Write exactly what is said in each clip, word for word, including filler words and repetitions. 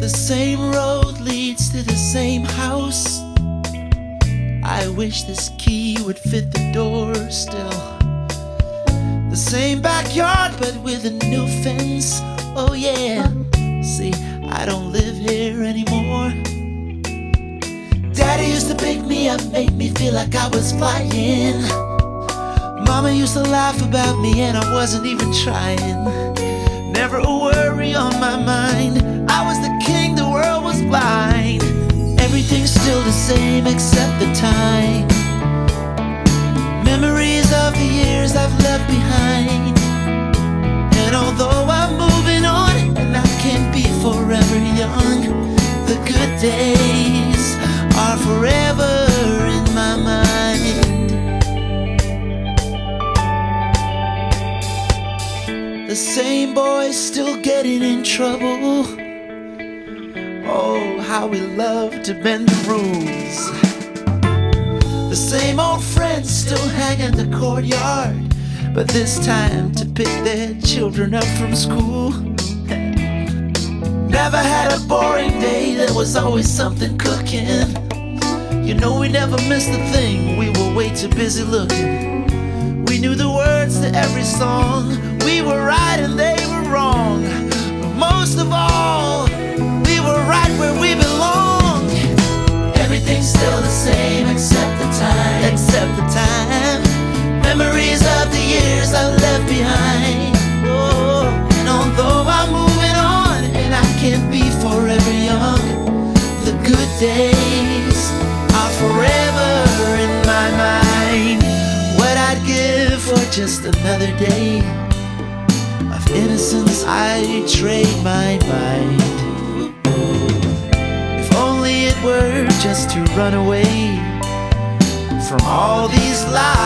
The same road leads to the same house. I wish this key would fit the door still. The same backyard but with a new fence. Oh yeah, see, I don't live here anymore. Daddy used to pick me up, make me feel like I was flying. Mama used to laugh about me and I wasn't even trying. Never a worry on my mind. I was the king, the world was blind. Everything's still the same except the time. Memories of the years I've left behind. And although I'm moving on and I can't be forever young, the good days are forever in my mind. The same boys still getting in trouble. Oh, how we love to bend the rules. The same old friends still hang in the courtyard, but this time to pick their children up from school. Never had a boring day, there was always something cooking. You know we never missed a thing, we were way too busy looking. We knew the words to every song, we were right and they were wrong. But most of all, we were right where we belong. Everything's still the same except the time. Except the time. Memories of the years I've left behind. Oh, and although I'm moving on and I can't be forever young, the good days are forever in my mind. What I'd give for just another day of innocence, I'd trade my mind. If only it were just to run away from all these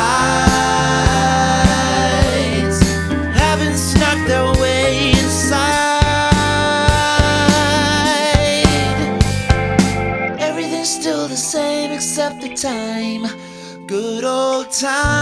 lies, having snuck their way inside. Everything's still the same except the time. Good old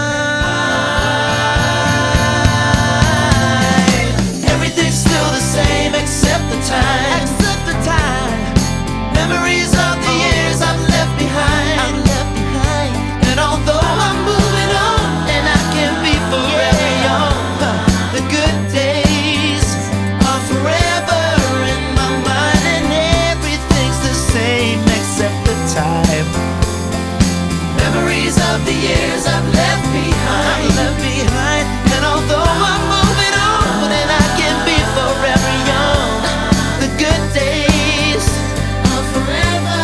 time. Everything's still the same except the time. Except the time. Memories of the years I've left behind. I've left behind. And although I'm moving on and I can't be forever young, the good days are forever in my mind. And everything's the same except the time. Memories of the years I've left behind. I've left behind. And although I'm moving on and I can't be forever young, the good days are forever.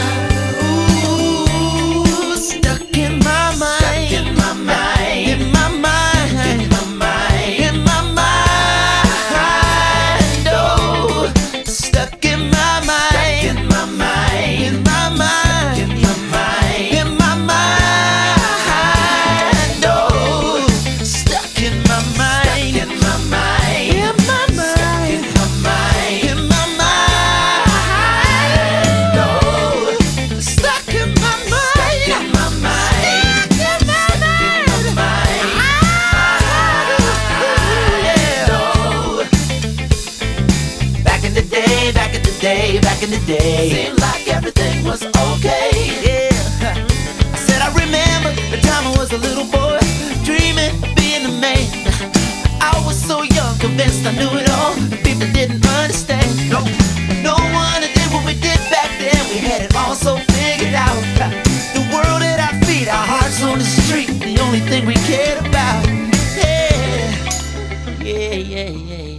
Ooh, stuck in my mind. Stuck in my mind. In my mind. In my mind. In my mind. Oh, stuck in my mind. In my mind. In my mind. In my mind. In my mind. Oh, stuck in my mind. In my mind. In my mind. In my mind. In my mind. Oh, stuck in my mind. In my mind. Stuck in my mind. Yeah. Oh, back in the day, back in the day, back in the day, seemed like everything was okay. Yeah. I said I remember the time I was a little boy, dreaming, being a man. I was so young, convinced I knew it all. People didn't understand. No, no one did what we did back then. We had it all so figured out. The world at our feet, our hearts on the street, the only thing we cared about. Yeah, yeah, yeah, yeah.